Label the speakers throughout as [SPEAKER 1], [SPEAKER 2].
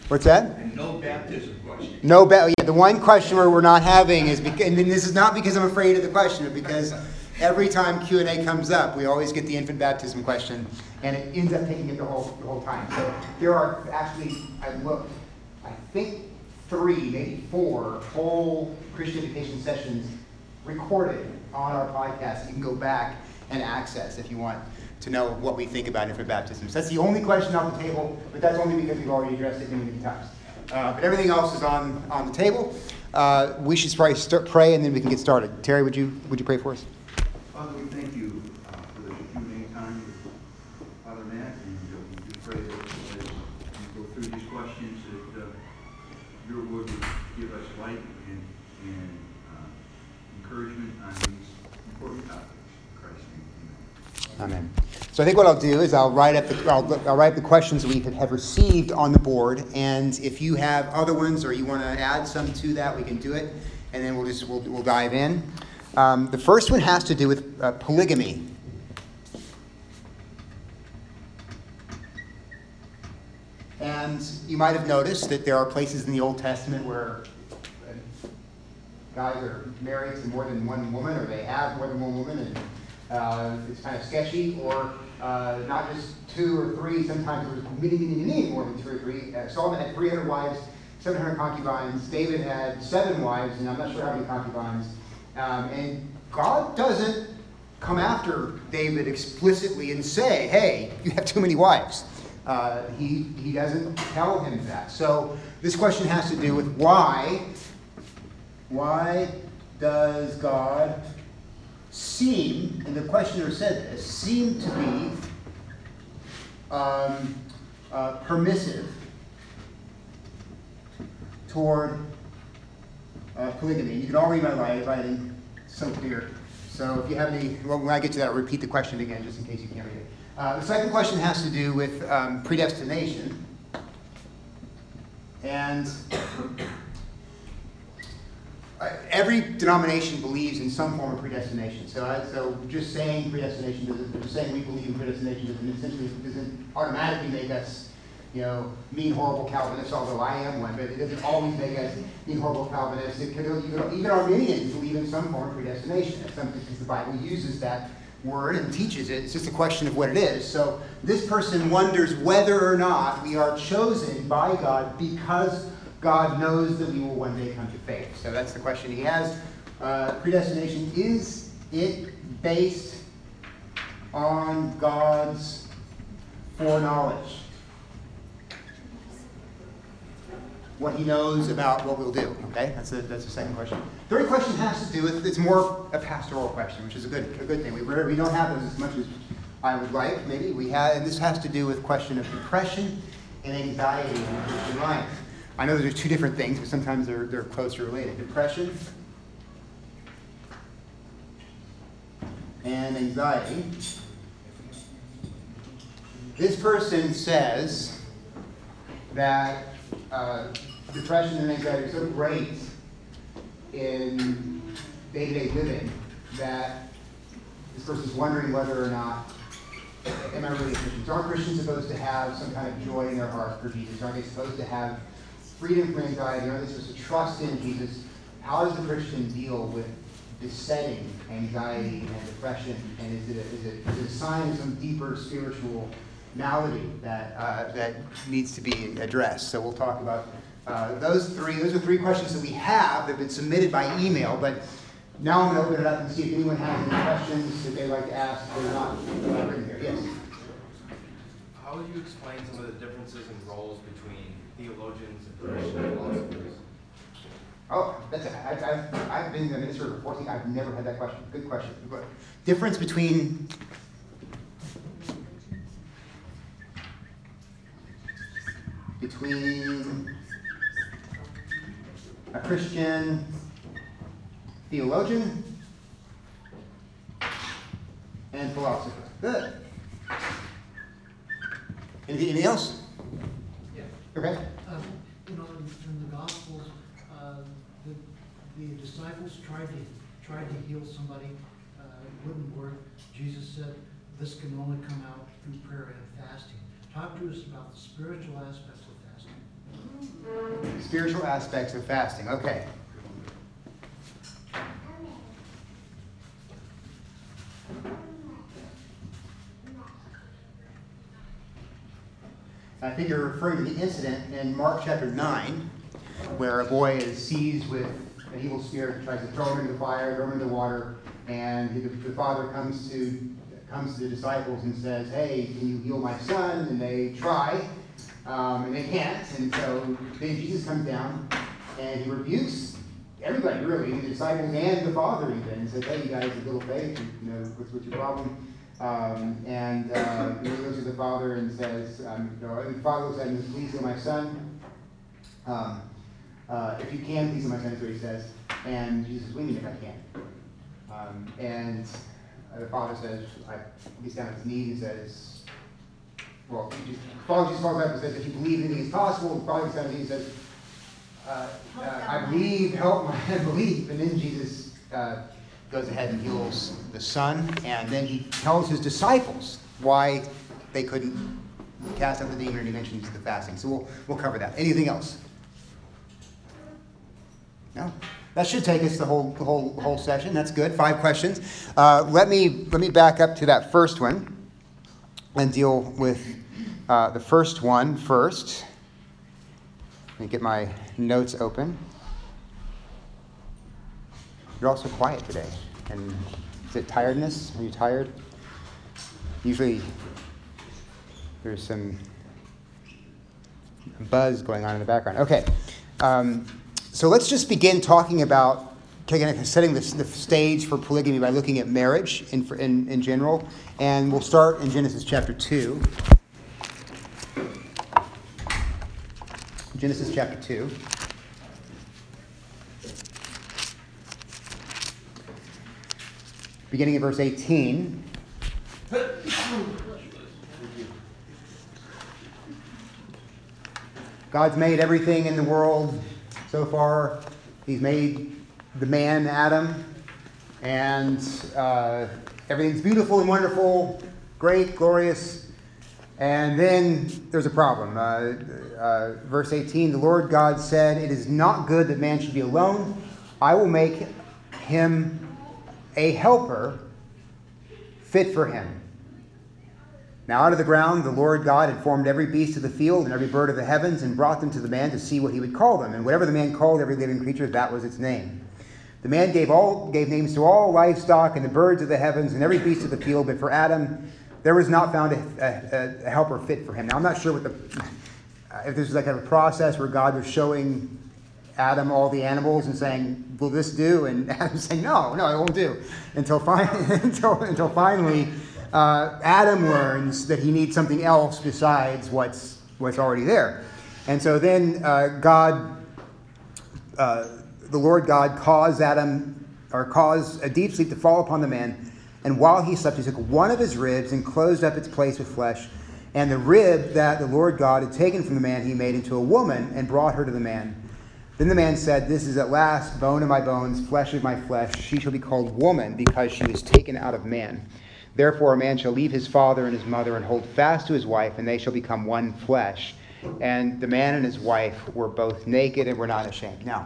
[SPEAKER 1] What's that?
[SPEAKER 2] And no baptism question.
[SPEAKER 1] Yeah, the one question where we're not having is because, and this is not because I'm afraid of the question, but because every time Q&A comes up, we always get the infant baptism question, and it ends up taking it the whole time. So there are actually, I looked, I think 3, maybe 4 whole Christian education sessions recorded on our podcast. You can go back and access if you want to know what we think about infant baptism. So that's the only question off the table, but that's only because we've already addressed it many times. But everything else is on the table. We should probably pray, and then we can get started. Terry, would you pray for us?
[SPEAKER 2] Father, we thank you for the Q&A time with Father Matt, and we do pray that as we go through these questions, that your word would give us light and encouragement on these important topics. In Christ's name, amen.
[SPEAKER 1] Amen. So I think what I'll do is I'll write the questions we have received on the board, and if you have other ones or you want to add some to that, we can do it, and then we'll dive in. The first one has to do with polygamy. And you might have noticed that there are places in the Old Testament where guys are married to more than one woman, or they have more than one woman, and it's kind of sketchy, or not just 2 or 3. Sometimes it was many more than 2 or 3. Solomon had 300 wives, 700 concubines. David had 7 wives, and I'm not sure how many concubines. And God doesn't come after David explicitly and say, hey, you have too many wives. He doesn't tell him that. So this question has to do with why does God seem, and the questioner said this, seem to be permissive toward polygamy. You can all read my writing, so clear. So if you have any, well, when I get to that, I'll repeat the question again, just in case you can't read it. The second question has to do with predestination. And every denomination believes in some form of predestination. So just saying predestination just saying we believe in predestination doesn't automatically make us, mean, horrible Calvinists, although I am one, but it doesn't always make us mean, horrible Calvinists. Even Arminians believe in some form of predestination. It's something because the Bible uses that word and teaches it. It's just a question of what it is. So this person wonders whether or not we are chosen by God because God knows that we will one day come to faith. So that's the question he has. Predestination, is it based on God's foreknowledge? What he knows about what we'll do. Okay, that's the second question. Third question has to do with, it's more a pastoral question, which is a good thing. We don't have those as much as I would like. Maybe we have, and this has to do with question of depression and anxiety in the Christian life. I know those are 2 different things, but sometimes they're closely related. Depression and anxiety. This person says that depression and anxiety are so great in day-to-day living that this person's wondering whether or not, am I really a Christian? So aren't Christians supposed to have some kind of joy in their heart for Jesus? Aren't they supposed to have freedom from anxiety? Aren't they supposed to trust in Jesus? How does the Christian deal with besetting anxiety and depression? And is it a sign of some deeper spiritual malady that needs to be addressed? So we'll talk about those 3. Those are 3 questions that we have that have been submitted by email. But now I'm going to open it up and see if anyone has any questions that they'd like to ask. They're not written here. Yes.
[SPEAKER 3] How would you explain some of the differences in roles between theologians and Christian philosophers?
[SPEAKER 1] Oh, I've been in the ministry for 14. I've never had that question. Good question. Difference between a Christian theologian and philosopher. Good. Anything else?
[SPEAKER 4] Yeah.
[SPEAKER 1] Okay.
[SPEAKER 4] In the Gospels, the disciples tried to heal somebody. It wouldn't work. Jesus said, "This can only come out through prayer and fasting." Talk to us about the spiritual aspects of fasting.
[SPEAKER 1] spiritual aspects of fasting. Okay. I think you're referring to the incident in Mark chapter 9, where a boy is seized with an evil spirit, tries to throw him into the fire, throw him into the water, and the father comes to the disciples and says, "Hey, can you heal my son?" And they try, and they can't. And so then Jesus comes down and he rebukes everybody, really, the disciples and the father even, and says, "Hey, you guys have little faith. What's your problem?" He goes to the father and says, the father looks at him and says, "Please heal my son. If you can, please heal my son," is what he says. And Jesus says, "What do you mean if I can?" The father says, gets down on his knees and says, the father just falls up and says, "If you believe anything is possible," the father gets down on his knees and says, "I believe, help my unbelief." And then Jesus goes ahead and heals the son, and then he tells his disciples why they couldn't cast out the demon, and he mentions the fasting. So we'll cover that. Anything else? No? That should take us the whole session. That's good. 5 questions. Let me back up to that first one and deal with the first one first. Let me get my notes open. You're also quiet today. And is it tiredness? Are you tired? Usually there's some buzz going on in the background. Okay. So let's just begin talking about setting the stage for polygamy by looking at marriage in general. And we'll start in Genesis chapter 2. Genesis chapter 2. Beginning in verse 18. God's made everything in the world so far. He's made the man, Adam, and everything's beautiful and wonderful, great, glorious. And then there's a problem. Verse 18, the Lord God said, "It is not good that man should be alone. I will make him a helper fit for him." Now out of the ground the Lord God had formed every beast of the field and every bird of the heavens and brought them to the man to see what he would call them. And whatever the man called every living creature, that was its name. The man gave names to all livestock and the birds of the heavens and every beast of the field, but for Adam there was not found a helper fit for him. Now I'm not sure if this was like a process where God was showing Adam all the animals and saying, "Will this do?" And Adam's saying, no, it won't do. Until finally, Adam learns that he needs something else besides what's already there. And so then the Lord God caused a deep sleep to fall upon the man. And while he slept, he took one of his ribs and closed up its place with flesh. And the rib that the Lord God had taken from the man, he made into a woman and brought her to the man. Then the man said, "This is at last bone of my bones, flesh of my flesh. She shall be called woman because she was taken out of man. Therefore a man shall leave his father and his mother and hold fast to his wife, and they shall become one flesh. And the man and his wife were both naked and were not ashamed." Now,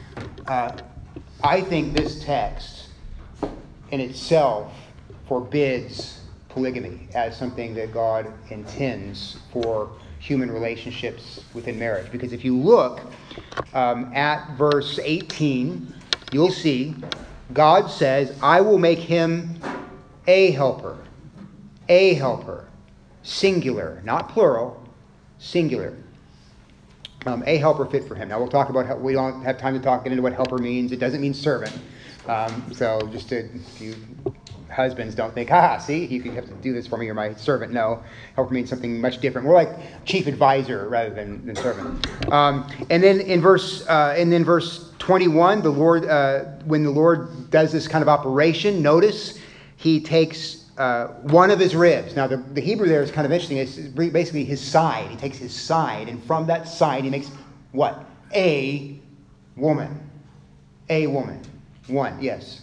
[SPEAKER 1] I think this text in itself forbids polygamy as something that God intends for human relationships within marriage. Because if you look at verse 18, you'll see God says, "I will make him a helper." A helper. Singular, not plural, singular. A helper fit for him. Now we'll talk about we don't have time to get into what helper means. It doesn't mean servant. So just if you husbands don't think, see, you have to do this for me, you're my servant. No, helper means something much different. More like chief advisor rather than servant. And then in verse 21, the Lord, when the Lord does this kind of operation, notice he takes one of his ribs. Now the Hebrew there is kind of interesting. It's basically his side. He takes his side, and from that side he makes what? A woman. A woman. One. Yes.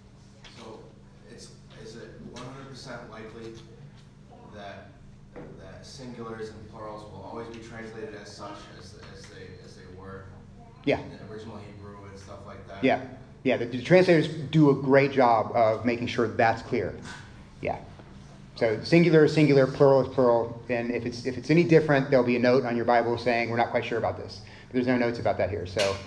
[SPEAKER 3] Is it 100% likely that singulars and plurals will always be translated as such as they were
[SPEAKER 1] Yeah.
[SPEAKER 3] in the original Hebrew and stuff like that.
[SPEAKER 1] Yeah. Yeah, the translators do a great job of making sure that's clear. Yeah. So singular is singular, plural is plural, and if it's any different, there'll be a note on your Bible saying we're not quite sure about this. But there's no notes about that here. So,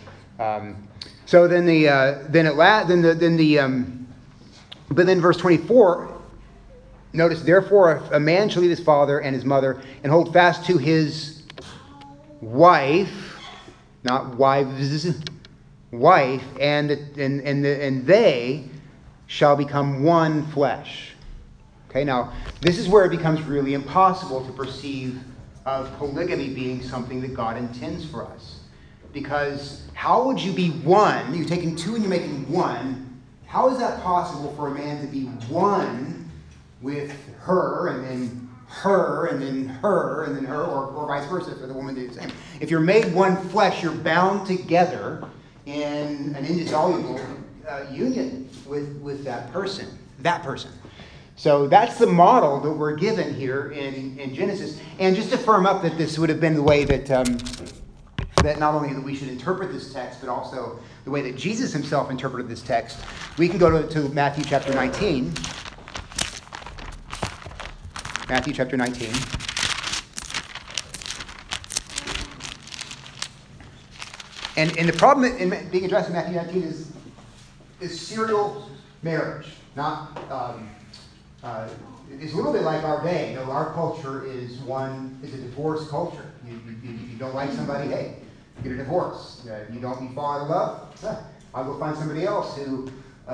[SPEAKER 1] but then verse 24. Notice, therefore, a man shall leave his father and his mother and hold fast to his wife, not wives, wife, and they shall become one flesh. Okay, now, this is where it becomes really impossible to perceive of polygamy being something that God intends for us. Because how would you be one? You're taking two and you're making one. How is that possible for a man to be one with her, and then her, and then her, and then her, or vice versa for the woman to do the same? If you're made one flesh, you're bound together in an indissoluble union with that person. So that's the model that we're given here in Genesis. And just to firm up that this would have been the way that that not only that we should interpret this text, but also the way that Jesus himself interpreted this text, we can go to Matthew chapter 19. Matthew chapter 19. And the problem in being addressed in Matthew 19 is serial marriage. Not it's a little bit like our day. You know, our culture is a divorce culture. You don't like somebody, hey, get a divorce. You fall out of love, I'll go find somebody else who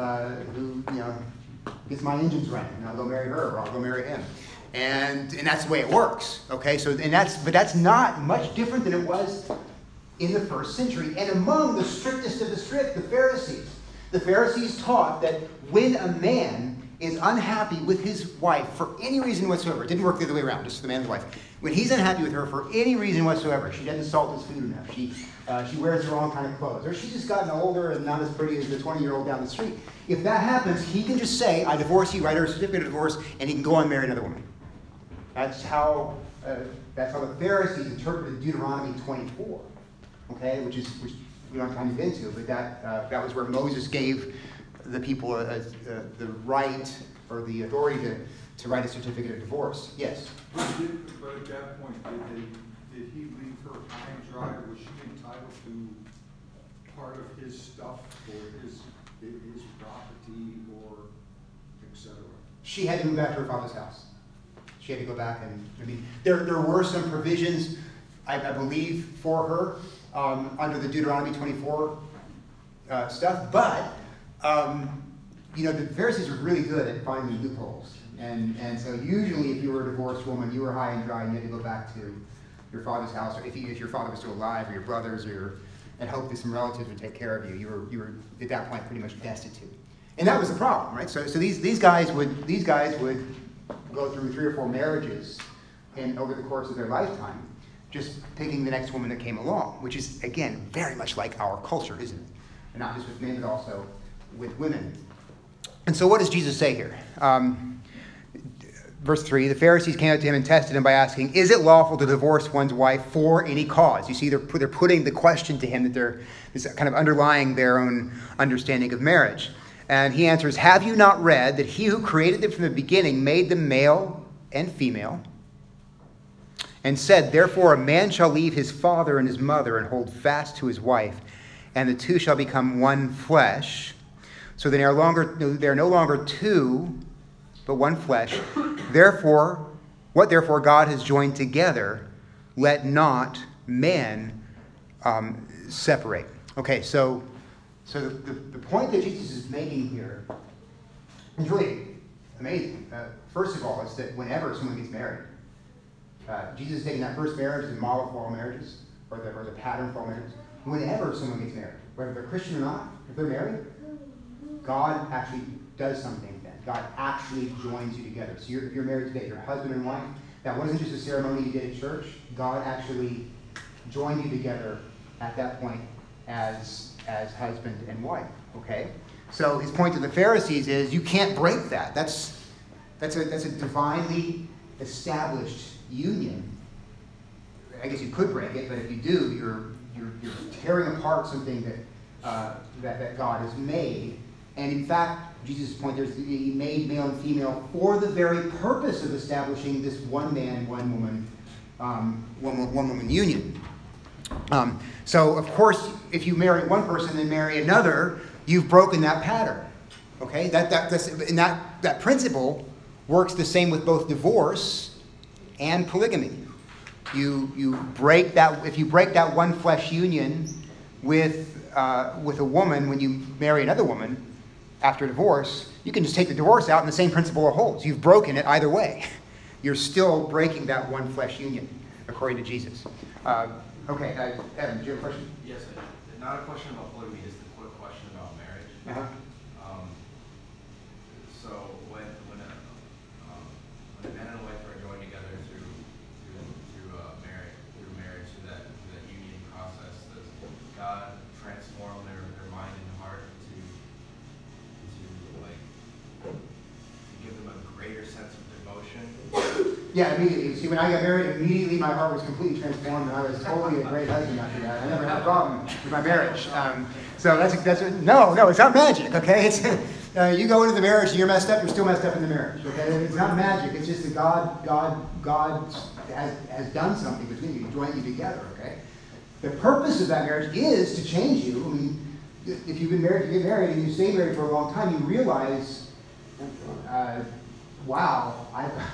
[SPEAKER 1] gets my engines running, and I'll go marry her, or I'll go marry him. And that's the way it works. Okay, but that's not much different than it was in the first century. And among the strictest of the strict, the Pharisees. The Pharisees taught that when a man is unhappy with his wife for any reason whatsoever, it didn't work the other way around, just the man and the wife. When he's unhappy with her for any reason whatsoever, she doesn't salt his food enough, she wears the wrong kind of clothes, or she's just gotten older and not as pretty as the 20-year-old down the street. If that happens, he can just say, I divorce you, write her a certificate of divorce, and he can go on and marry another woman. That's how the Pharisees interpreted Deuteronomy 24, okay, which we don't have time to get into, but that was where Moses gave the people the right or the authority to write a certificate of divorce. Yes?
[SPEAKER 5] But at that point, did he leave her high and dry? Was she entitled to part of his stuff or his property or etc.?
[SPEAKER 1] She had to move back to her father's house. She had to go back, and there were some provisions, I believe, for her under the Deuteronomy 24 stuff, but the Pharisees were really good at finding loopholes, and so usually if you were a divorced woman, you were high and dry, and you had to go back to your father's house, or if your father was still alive, or your brothers, and hope that some relatives would take care of you. You were at that point pretty much destitute, and that was the problem, right? So these guys would go through 3 or 4 marriages over the course of their lifetime, just picking the next woman that came along, which is, again, very much like our culture, isn't it? And not just with men, but also with women. And so what does Jesus say here? Verse 3, the Pharisees came up to him and tested him by asking, is it lawful to divorce one's wife for any cause? You see, they're putting the question to him that they're kind of underlying their own understanding of marriage. And he answers, have you not read that he who created them from the beginning made them male and female, and said, therefore a man shall leave his father and his mother and hold fast to his wife, and the two shall become one flesh. So they are no longer two, but one flesh. Therefore God has joined together, let not man separate. Okay, so the point that Jesus is making here is really amazing. First of all, is that whenever someone gets married, Jesus is taking that first marriage, the model for all marriages, or the pattern for all marriages. Whenever someone gets married, whether they're Christian or not, if they're married, God actually does something then. God actually joins you together. So if you're married today, you're husband and wife, that wasn't just a ceremony you did at church. God actually joined you together at that point as husband and wife. Okay? So his point to the Pharisees is you can't break that. That's a divinely established union. I guess you could break it, but if you do, you're tearing apart something that God has made. And in fact, Jesus' point there is he made male and female for the very purpose of establishing this one man, one woman union. So, of course, if you marry one person and marry another, you've broken that pattern. Okay, that principle works the same with both divorce and polygamy. You break that if you break that one flesh union with a woman when you marry another woman after divorce, you can just take the divorce out and the same principle holds. You've broken it either way. You're still breaking that one flesh union according to Jesus. Okay, Evan, do you have a question?
[SPEAKER 3] Yes, not a question about polygamy, just a quick question about marriage.
[SPEAKER 1] Uh-huh.
[SPEAKER 3] So when a man and a wife are joined together through marriage, through that union process, does God transform their mind and heart to give them a greater sense of devotion?
[SPEAKER 1] Yeah, immediately. See, when I got married, immediately my heart was completely transformed, and I was totally a great husband after that. I never had a problem with my marriage. So no, it's not magic. Okay, it's you go into the marriage and you're messed up, you're still messed up in the marriage. Okay, it's not magic. It's just that God has done something between you, joined you together. Okay, the purpose of that marriage is to change you. I mean, if you've been married, you get married, and you stay married for a long time, you realize, wow,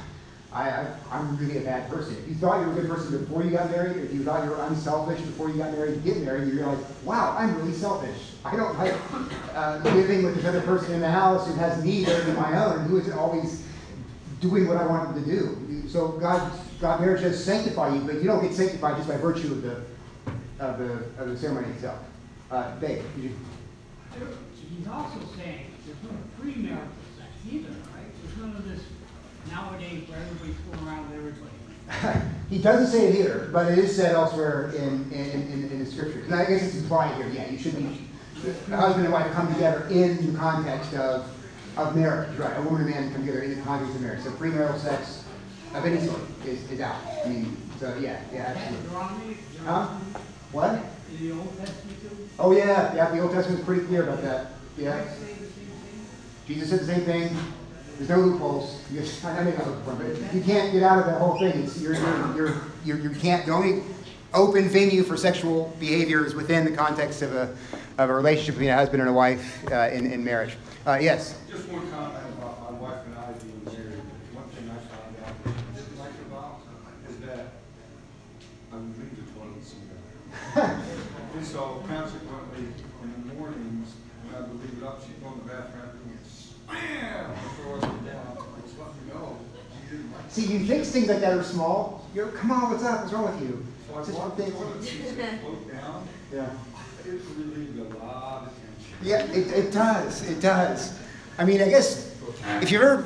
[SPEAKER 1] I'm really a bad person. If you thought you were a good person before you got married, if you thought you were unselfish before you got married, you get married, you realize, wow, I'm really selfish. I don't like living with this other person in the house who has needs other than my own, who isn't always doing what I want them to do. So God marriage does sanctify you, but you don't get sanctified just by virtue of the ceremony itself. Dave, did you?
[SPEAKER 6] He's also saying there's no premarital sex either, right? There's none of this nowadays where everybody's going around with everybody.
[SPEAKER 1] He doesn't say it here, but it is said elsewhere in the scripture. And I guess it's implied here. Yeah, you should be husband and wife come together in the context of marriage, right? A woman and man come together in the context of marriage. So premarital sex of any sort is out. I mean, so yeah, absolutely.
[SPEAKER 6] Deuteronomy?
[SPEAKER 1] Huh? What?
[SPEAKER 6] In the Old Testament too?
[SPEAKER 1] Oh yeah. The Old Testament's pretty clear about that. Yeah.
[SPEAKER 6] Christ say the same thing?
[SPEAKER 1] Jesus said the same thing. There's no loopholes. I may not look for them, but you can't get out of that whole thing. It's you can't. The only open venue for sexual behavior is within the context of a relationship between a husband and a wife in marriage. Yes.
[SPEAKER 5] Just one comment about my wife and I being married. One thing I found out I didn't like about is that I would leave the toilet seat up. And so consequently, in the mornings, when I would leave it up, she'd go in the bathroom and slam the door down. Just let me know. She didn't like it.
[SPEAKER 1] See, you think things like that are small. Come on, what's up? What's wrong with you?
[SPEAKER 5] So I
[SPEAKER 1] It's just
[SPEAKER 5] bought
[SPEAKER 1] one
[SPEAKER 5] the
[SPEAKER 1] thing.
[SPEAKER 5] toilet seat that float down.
[SPEAKER 1] Yeah.
[SPEAKER 5] It relieved a lot of tension.
[SPEAKER 1] Yeah, it does. It does. I mean, I guess if you ever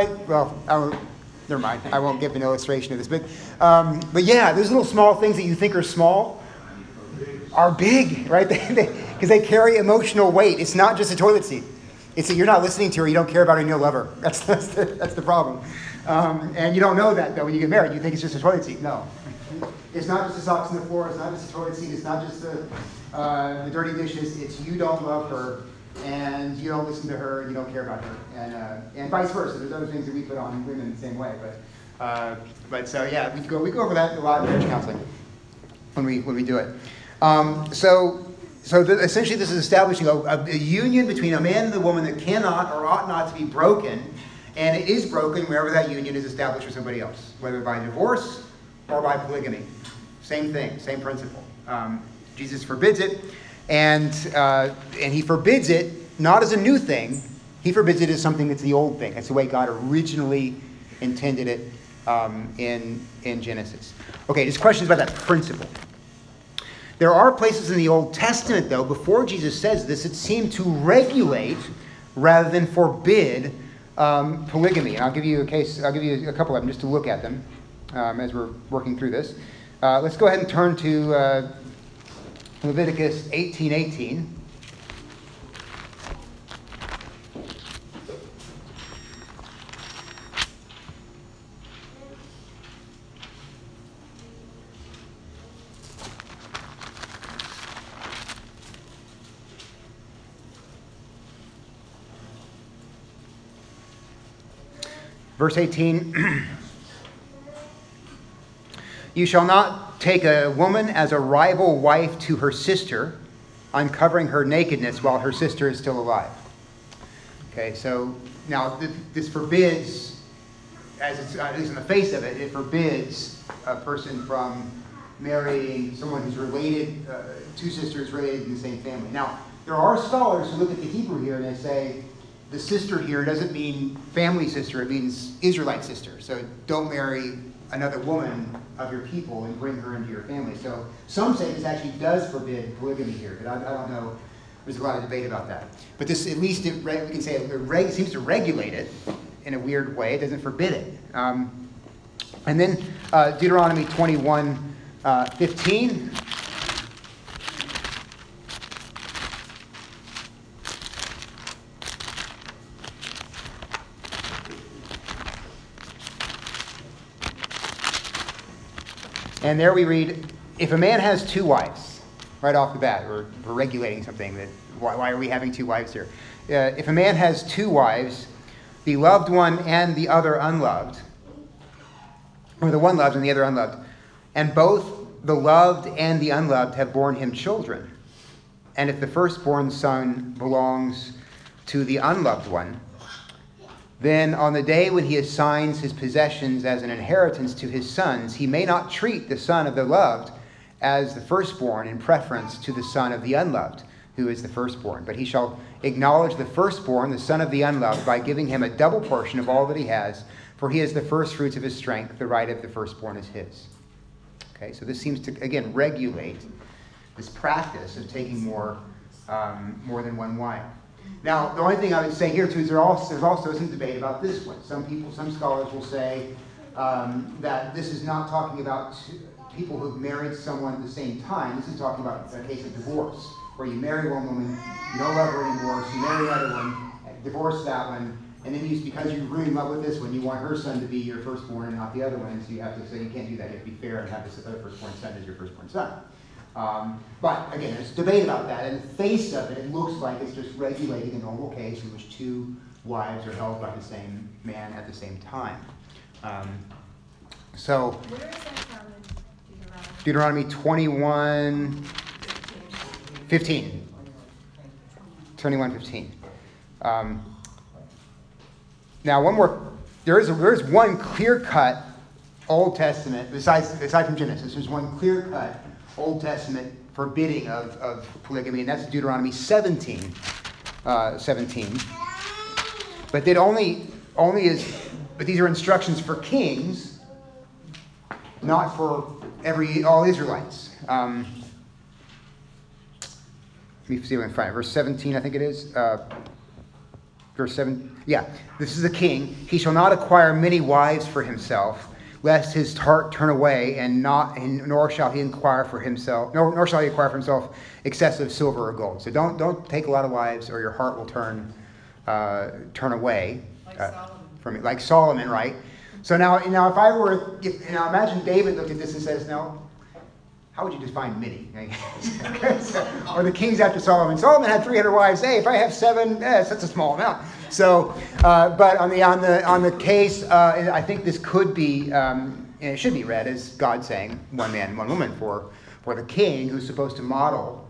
[SPEAKER 1] never mind. I won't give an illustration of this, but yeah, those little small things that you think are small are big, right? Because they carry emotional weight. It's not just a toilet seat. It's that you're not listening to her. You don't care about her, and you'll love her. That's the problem. And you don't know that though when you get married. You think it's just a toilet seat. No, it's not just the socks on the floor. It's not just a toilet seat. It's not just the dirty dishes. It's you don't love her, and you don't listen to her, and you don't care about her, and vice versa. There's other things that we put on women the same way, but so yeah, we go over that a lot in marriage counseling when we do it. Essentially, this is establishing a union between a man and a woman that cannot or ought not to be broken, and it is broken wherever that union is established for somebody else, whether by divorce or by polygamy. Same thing, same principle. Jesus forbids it, and he forbids it not as a new thing. He forbids it as something that's the old thing. That's the way God originally intended it in Genesis. Okay, just questions about that principle. There are places in the Old Testament, though, before Jesus says this, that seem to regulate rather than forbid polygamy. And I'll give you a couple of them just to look at them as we're working through this. Let's go ahead and turn to Leviticus 18:18. Verse 18, you shall not take a woman as a rival wife to her sister, uncovering her nakedness while her sister is still alive. Okay, so now this forbids, as it's at least in the face of it, it forbids a person from marrying someone who's related, two sisters related in the same family. Now, there are scholars who look at the Hebrew here and they say, the sister here doesn't mean family sister, it means Israelite sister. So don't marry another woman of your people and bring her into your family. So some say this actually does forbid polygamy here, but I don't know. There's a lot of debate about that. But this, at least we can say it seems to regulate it in a weird way. It doesn't forbid it. And then Deuteronomy 21:15. And there we read, if a man has two wives, right off the bat, we're regulating something. That why are we having two wives here? If a man has two wives, the loved one and the other unloved, or the one loved and the other unloved, and both the loved and the unloved have borne him children, and if the firstborn son belongs to the unloved one, then on the day when he assigns his possessions as an inheritance to his sons, he may not treat the son of the loved as the firstborn in preference to the son of the unloved, who is the firstborn. But he shall acknowledge the firstborn, the son of the unloved, by giving him a double portion of all that he has, for he is the firstfruits of his strength. The right of the firstborn is his. Okay, so this seems to, again, regulate this practice of taking more than one wife. Now, the only thing I would say here, too, is there's also some debate about this one. Some scholars will say that this is not talking about people who've married someone at the same time. This is talking about a case of divorce, where you marry one woman, you don't love her anymore, so you marry another one, divorce that one, and then because you're really in love with this one, you want her son to be your firstborn and not the other one, and so you have to say you can't do that. You have to be fair and have this other firstborn son as your firstborn son. But again, there's debate about that. In the face of it, it looks like it's just regulating a normal case in which two wives are held by the same man at the same time. So,
[SPEAKER 7] Where is that from in
[SPEAKER 1] Deuteronomy 21:15. 21:15. Now, one more. There is one clear-cut Old Testament, aside from Genesis, there's one clear-cut Old Testament forbidding of polygamy, and that's Deuteronomy 17. But these are instructions for kings, not for all Israelites. Let me see if I can find it. Verse 17, I think it is. Verse 7. Yeah, this is a king. He shall not acquire many wives for himself, lest his heart turn away, nor shall he acquire for himself excessive silver or gold. So don't take a lot of wives, or your heart will turn away from it, like Solomon, right? So now imagine David looked at this and says, "No, how would you define many?" Or the kings after Solomon. Solomon had 300 wives. Hey, if I have 7, that's a small amount. So, but on the case, I think this could be, and it should be read as God saying, one man, one woman, for the king who's supposed to model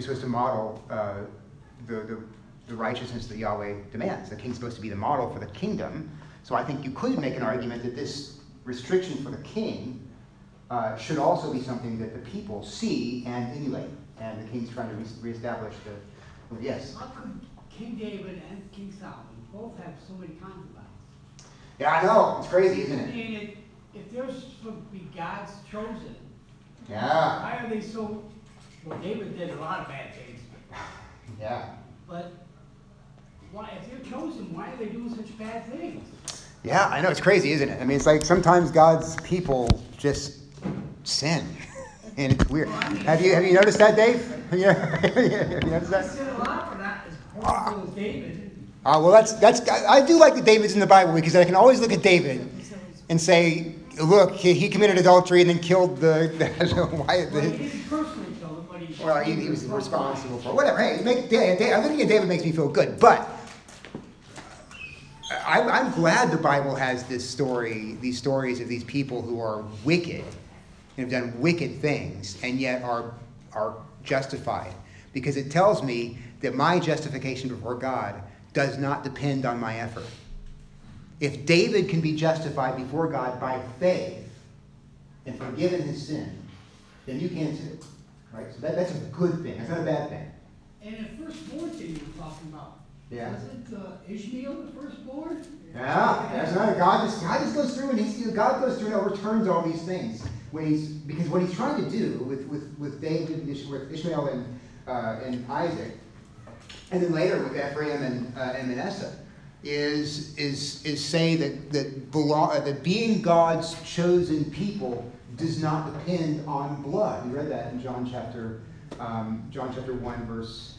[SPEAKER 1] the righteousness that Yahweh demands. The king's supposed to be the model for the kingdom. So I think you could make an argument that this restriction for the king should also be something that the people see and emulate. And the king's trying to reestablish yes.
[SPEAKER 6] How could King David and King Solomon both have so many concubines?
[SPEAKER 1] Yeah, I know. It's crazy, isn't
[SPEAKER 6] I
[SPEAKER 1] it?
[SPEAKER 6] mean, if they're supposed to be God's chosen,
[SPEAKER 1] Yeah.
[SPEAKER 6] why are they so... Well, David did a lot of bad things,
[SPEAKER 1] Yeah.
[SPEAKER 6] but why, if they're chosen, why are they doing such bad things?
[SPEAKER 1] Yeah, I know. It's crazy, isn't it? I mean, it's like sometimes God's people just sin. And it's weird. Have you noticed that, Dave? Yeah. Have you noticed
[SPEAKER 6] I
[SPEAKER 1] that?
[SPEAKER 6] said a lot for that, as horrible as David.
[SPEAKER 1] Well, I do like the David's in the Bible, because I can always look at David and say, look, he committed adultery and then killed
[SPEAKER 6] Well, he didn't personally kill him, but he...
[SPEAKER 1] Well, he was responsible for it. Whatever. Hey, I'm thinking of David makes me feel good. But I'm glad the Bible has these stories of these people who are wicked and have done wicked things and yet are justified. Because it tells me that my justification before God does not depend on my effort. If David can be justified before God by faith and forgiven his sin, then you can too. Right? So that's a good thing. That's not a bad thing.
[SPEAKER 6] And the firstborn thing you were talking about.
[SPEAKER 1] Yeah.
[SPEAKER 6] Wasn't Ishmael the firstborn?
[SPEAKER 1] Yeah, that's right. God just goes through and God goes through and overturns all these things because what he's trying to do with David, with Ishmael and Isaac, and then later with Ephraim and Manasseh, is say that being God's chosen people does not depend on blood. We read that in John chapter 1 verse.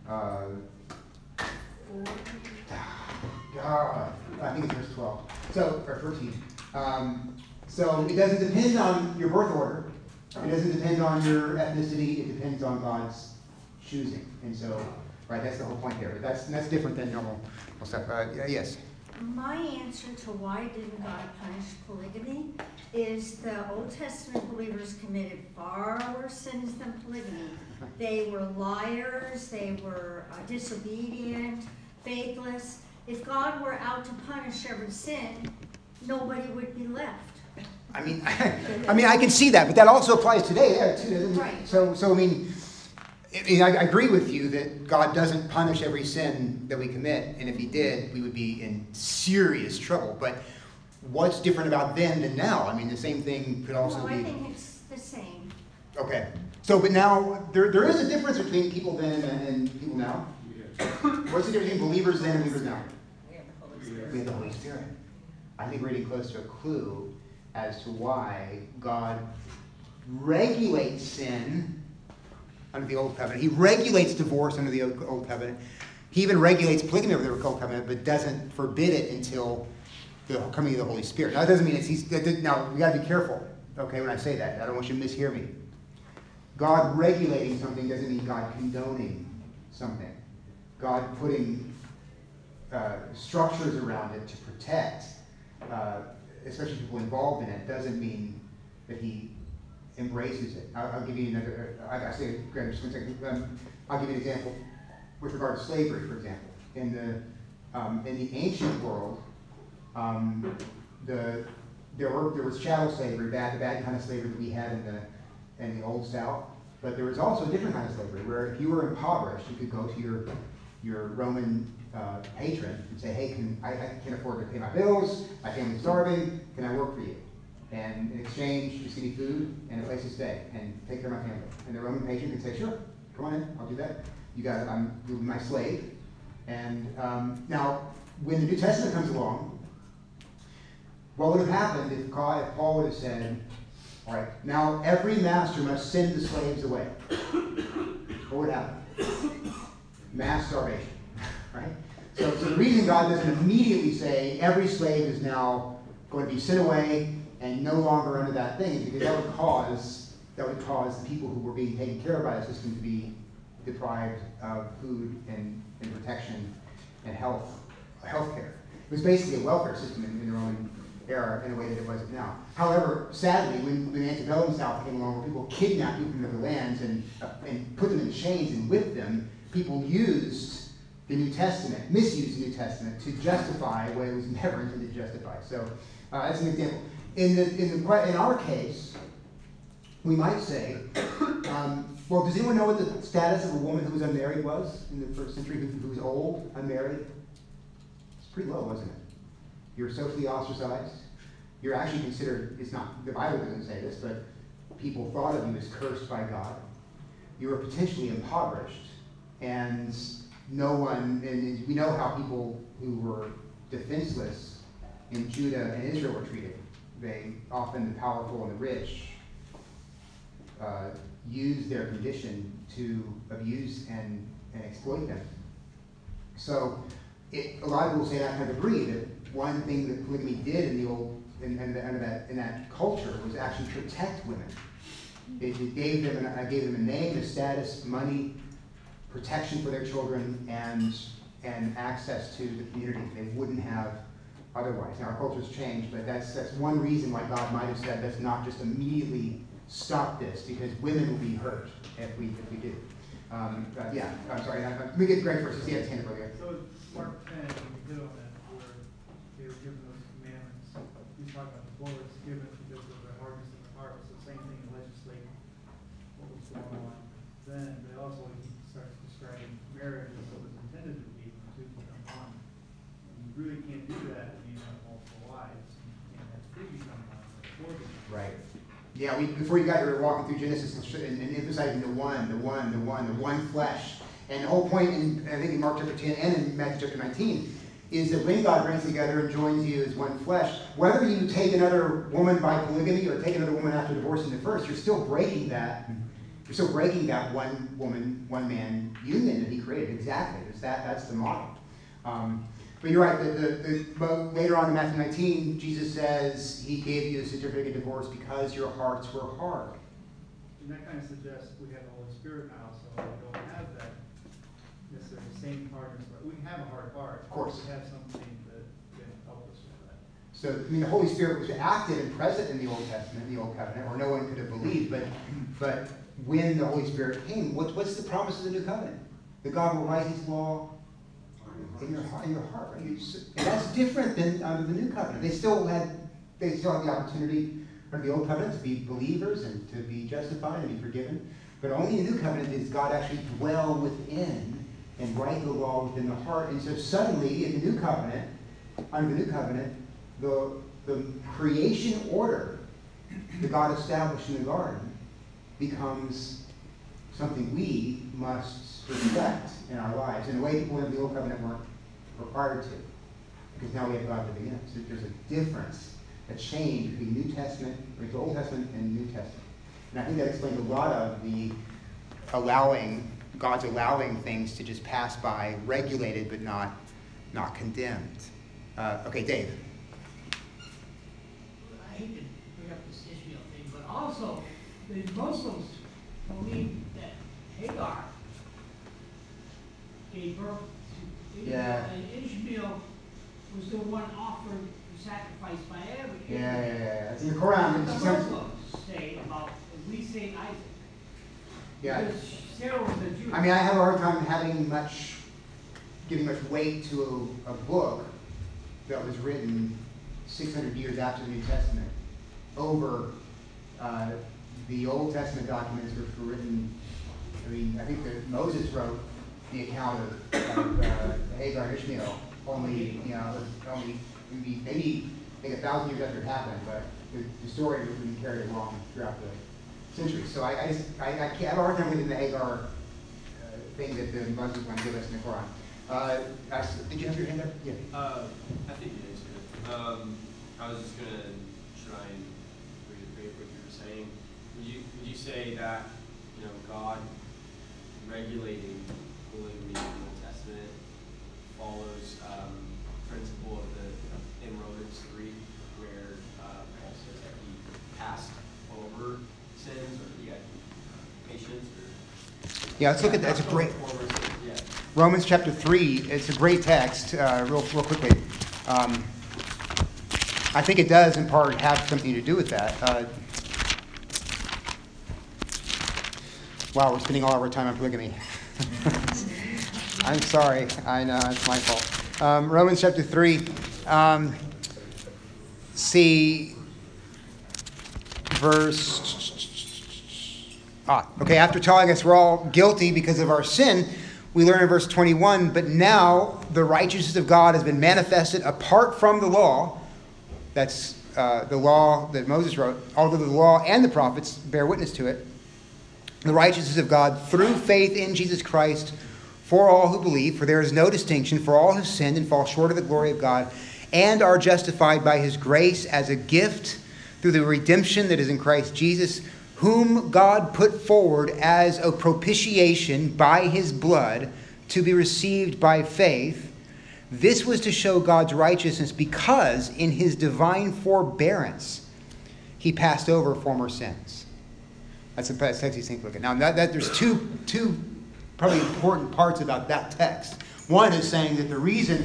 [SPEAKER 1] I think it's verse 12. Or 13. So it doesn't depend on your birth order. It doesn't depend on your ethnicity. It depends on God's choosing. And so, right, that's the whole point there. But that's different than normal stuff. Yes.
[SPEAKER 7] My answer to why didn't God punish polygamy is the Old Testament believers committed far worse sins than polygamy. They were liars, they were disobedient, faithless. If God were out to punish every sin, nobody would be left.
[SPEAKER 1] I mean, I can see that, but that also applies today there too, doesn't it?
[SPEAKER 7] Right.
[SPEAKER 1] So I agree with you that God doesn't punish every sin that we commit, and if he did, we would be in serious trouble. But what's different about then than now? I mean, the same thing could also
[SPEAKER 7] No,
[SPEAKER 1] be...
[SPEAKER 7] I think it's the same.
[SPEAKER 1] Okay. So, but now, there is a difference between people then and people now. What's the difference between believers then and believers now?
[SPEAKER 7] We have the Holy Spirit.
[SPEAKER 1] We have the Holy Spirit. I think we're getting close to a clue as to why God regulates sin under the Old Covenant. He regulates divorce under the Old Covenant. He even regulates polygamy under the Old Covenant, but doesn't forbid it until the coming of the Holy Spirit. Now, that doesn't mean now, we got to be careful, okay, when I say that. I don't want you to mishear me. God regulating something doesn't mean God condoning something. God putting structures around it to protect, especially people involved in it, doesn't mean that he embraces it. I'll give you another. I say, Graham, just one second. I'll give you an example with regard to slavery, for example. In the ancient world, there was chattel slavery, the bad kind of slavery that we had in the Old South. But there was also a different kind of slavery, where if you were impoverished, you could go to your Roman patron and say, hey, I can't afford to pay my bills, my family's starving, can I work for you? And in exchange, just give me food and a place to stay and take care of my family. And the Roman patron could say, sure, come on in, I'll do that. You'll be my slave. And now, when the New Testament comes along, what would have happened if Paul would have said, all right, now every master must send the slaves away? What would happen? Mass starvation, right? So the reason God doesn't immediately say every slave is now going to be sent away and no longer under that thing is because that would cause the people who were being taken care of by the system to be deprived of food and protection and health care. It was basically a welfare system in the Roman era in a way that it wasn't now. However, sadly, when the antebellum South came along, where people kidnapped people from other lands and put them in chains and whipped them, people used the New Testament, misused the New Testament to justify what it was never intended to justify. So that's an example. In our case, we might say, well, does anyone know what the status of a woman who was unmarried was in the first century, who was old, unmarried? It's pretty low, wasn't it? You're socially ostracized. You're actually considered, it's not, the Bible doesn't say this, but people thought of you as cursed by God. You were potentially impoverished. And we know how people who were defenseless in Judah and Israel were treated. They, often the powerful and the rich, used their condition to abuse and exploit them. So a lot of people say, I kind of agree, that one thing that polygamy did in that culture was actually protect women. It gave them a name, a status, money, protection for their children, and access to the community. They wouldn't have otherwise. Now, our culture's changed, but that's one reason why God might have said, let's not just immediately stop this, because women will be hurt if we do. Yeah, I'm sorry. Let me get Greg first. He has his hand up earlier.
[SPEAKER 8] So Mark 10, we hit on that, where they were given those commandments. We talk about the bullets given because of the hardness of the heart. It's the same thing in legislating what was going on then. But also he starts describing marriage as it was intended to be, when two become one. And you really can't do that if you have multiple wives. You can't have three become one, or four become one.
[SPEAKER 1] Right. Yeah, before you got here, we were walking through Genesis and emphasizing the one flesh. And the whole point, I think in Mark chapter 10 and in Matthew chapter 19, is that when God brings together and joins you as one flesh, whether you take another woman by polygamy or take another woman after divorcing the first, you're still breaking that one woman, one man union that he created. Exactly. That's the model. But you're right, later on in Matthew 19, Jesus says he gave you a certificate of divorce because your hearts were hard.
[SPEAKER 8] And that kind of suggests we have the Holy Spirit now, so we don't have that necessarily same hardness. We have a hard heart.
[SPEAKER 1] Of course.
[SPEAKER 8] We have something that can help us with that.
[SPEAKER 1] So, I mean, the Holy Spirit was active and present in the Old Testament, the Old Covenant, or no one could have believed. But when the Holy Spirit came, what's the promise of the New Covenant? That God will write His law in your heart. Right? And that's different than under the New Covenant. They still had the opportunity under the Old Covenant to be believers and to be justified and be forgiven. But only in the New Covenant does God actually dwell within and write the law within the heart. And so suddenly, in the New Covenant, under the New Covenant, the creation order that God established in the garden becomes something we must respect in our lives in a way people in the Old Covenant weren't required to, because now we have God living in us. So there's a difference, a change between New Testament, or the Old Testament and New Testament. And I think that explains a lot of the God's allowing things to just pass by, regulated but not condemned. Okay, Dave.
[SPEAKER 6] I hate to bring up this Ishmael thing, but also the Muslims believe that Hagar gave birth to Ishmael,
[SPEAKER 1] Yeah.
[SPEAKER 6] and Ishmael was the one offered to sacrifice by Abraham.
[SPEAKER 1] Yeah. It's in the Quran.
[SPEAKER 6] The
[SPEAKER 1] It's
[SPEAKER 6] Muslims say about, we say Isaac.
[SPEAKER 1] yeah.
[SPEAKER 6] Because Sarah was a Jew.
[SPEAKER 1] I mean, I have a hard time giving much weight to a book that was written 600 years after the New Testament over the Old Testament documents, which were written. I mean, I think that Moses wrote the account of Hagar and Ishmael only maybe 1,000 years after it happened, but the story was being carried along throughout the centuries. So I can't have a hard time with the Hagar thing that the Muslims want to give us in the Quran. Did you have your hand up? Yeah.
[SPEAKER 9] I think you answered it. I was just gonna try and reiterate what you were saying. Would you say that God regulating polygamy in the Old Testament follows principle of in Romans 3, where Paul says that he passed over sins, or he had patience, or
[SPEAKER 1] Yeah, let's look at that. It's a great
[SPEAKER 9] yeah.
[SPEAKER 1] Romans chapter 3. It's a great text. Real quickly, I think it does in part have something to do with that. Wow, we're spending all of our time on polygamy. I'm sorry. I know, it's my fault. Romans chapter 3. See verse... okay, after telling us we're all guilty because of our sin, we learn in verse 21, but now the righteousness of God has been manifested apart from the law. That's the law that Moses wrote, although the law and the prophets bear witness to it. The righteousness of God through faith in Jesus Christ for all who believe, for there is no distinction, for all have sinned and fall short of the glory of God, and are justified by his grace as a gift through the redemption that is in Christ Jesus, whom God put forward as a propitiation by his blood to be received by faith. This was to show God's righteousness, because in his divine forbearance he passed over former sins. That's a text you think to look at. Now, there's two probably important parts about that text. One is saying that the reason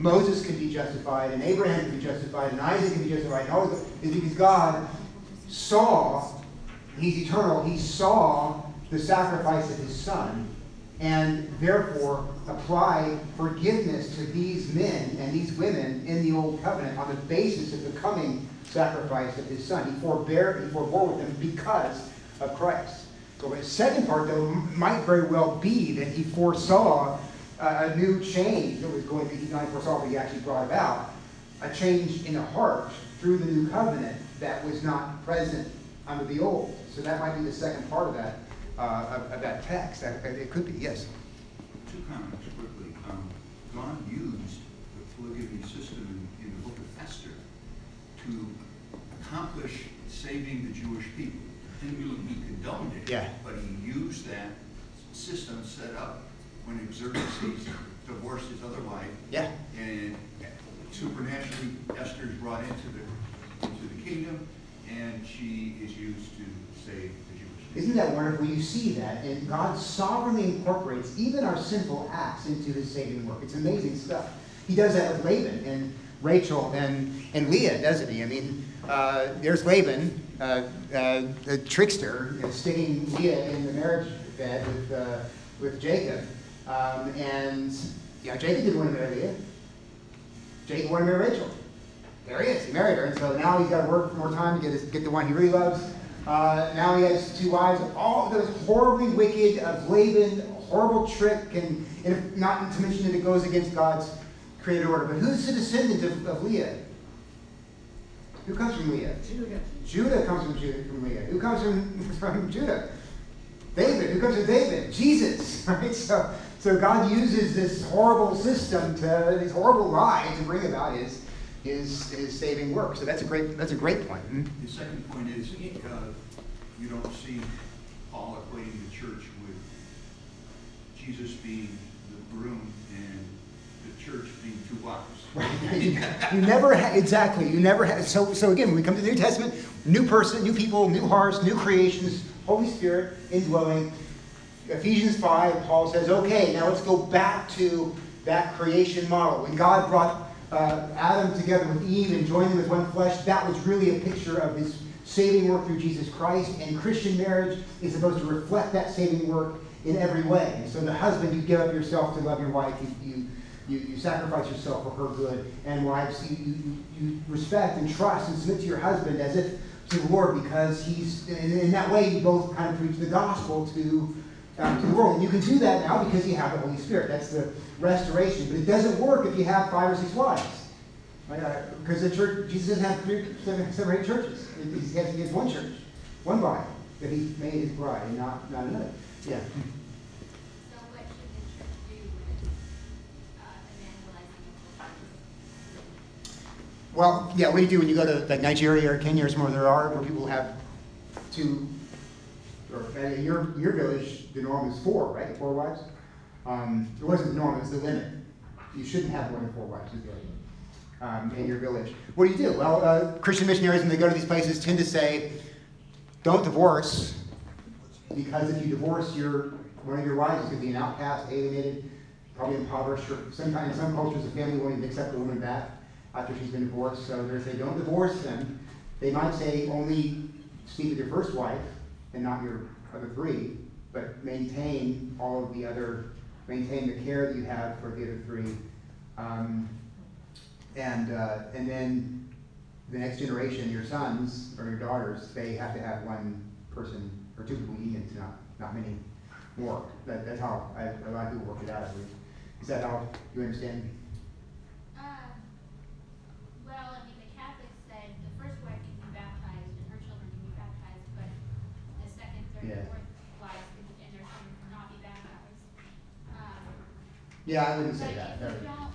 [SPEAKER 1] Moses can be justified, and Abraham can be justified, and Isaac can be justified, and all this is because God saw, he's eternal, he saw the sacrifice of his son, and therefore applied forgiveness to these men and these women in the Old Covenant on the basis of the coming sacrifice of his son. He forbore with them because of Christ. So the second part, though, might very well be that he foresaw a new change that was going to be, he not foresaw, but he actually brought about a change in the heart through the new covenant that was not present under the old. So that might be the second part of that that text. It could be, yes.
[SPEAKER 2] Two comments quickly. God used the polygamy system in the book of Esther to accomplish saving the Jewish people. Didn't mean he condoned it,
[SPEAKER 1] Yeah.
[SPEAKER 2] but he used that system set up when Xerxes divorced his other wife.
[SPEAKER 1] Yeah.
[SPEAKER 2] And supernaturally, Esther is brought into the kingdom, and she is used to save the Jewish people.
[SPEAKER 1] Isn't that wonderful? You see that, and God sovereignly incorporates even our sinful acts into his saving work. It's amazing stuff. He does that with Laban and Rachel and Leah, doesn't he? I mean, there's Laban, the trickster, sticking Leah in the marriage bed with Jacob. And Jacob didn't want to marry Leah. Jacob wanted to marry Rachel. There he is. He married her, and so now he's got to work for more time to get the one he really loves. Now he has two wives. All those horribly wicked of Laban, horrible trick, and if not to mention that it goes against God's created order. But who's the descendant of Leah? Who comes from Leah?
[SPEAKER 7] Judah.
[SPEAKER 1] Judah comes from Leah. Who comes from Judah? David. Who comes from David? Jesus. Right? So God uses this horrible system, this horrible lie, to bring about his saving work. So that's a great point. Hmm?
[SPEAKER 2] The second point is you don't see Paul equating the church with Jesus being the groom and the church being two wives.
[SPEAKER 1] Right. You never exactly. You never have. So again, when we come to the New Testament, new person, new people, new hearts, new creations, Holy Spirit indwelling. Ephesians 5, Paul says, okay, now let's go back to that creation model. When God brought Adam together with Eve and joined them as one flesh, that was really a picture of his saving work through Jesus Christ. And Christian marriage is supposed to reflect that saving work in every way. And so the husband, you give up yourself to love your wife. You sacrifice yourself for her good. And wives, you respect and trust and submit to your husband as if to the Lord, because he's, in that way, you both kind of preach the gospel to the world. And you can do that now because you have the Holy Spirit. That's the restoration. But it doesn't work if you have 5 or 6 wives. Right? Because the church, Jesus doesn't have 7 or 8 churches. He has one church, one bride that he made his bride, and not another. Yeah.
[SPEAKER 10] So what should the church do with evangelizing the culture?
[SPEAKER 1] Well, yeah, what do you do when you go to like Nigeria or Kenya or somewhere where people have 2, or in your village, the norm is 4, right? 4 wives? It wasn't the norm, it's the limit. You shouldn't have more than 4 wives in your village. What do you do? Well, Christian missionaries, when they go to these places, tend to say, don't divorce, because if you divorce one of your wives, is going to be an outcast, alienated, probably impoverished, or sometimes in some cultures, the family won't even accept the woman back after she's been divorced. So they say, don't divorce them. They might say, only sleep with your first wife and not your other 3, but maintain the care that you have for the other 3. And then the next generation, your sons or your daughters, they have to have 1 person or 2 people eating it, not many more. That's how a lot of people work it out, I believe. Is that how you understand?
[SPEAKER 10] Well, I mean, the Catholics said the first wife can be baptized and her children can be baptized, but the second, third,
[SPEAKER 1] Yeah.
[SPEAKER 10] and fourth wives and their children cannot be baptized.
[SPEAKER 1] Yeah, I wouldn't say
[SPEAKER 10] But
[SPEAKER 1] that.
[SPEAKER 10] if you don't,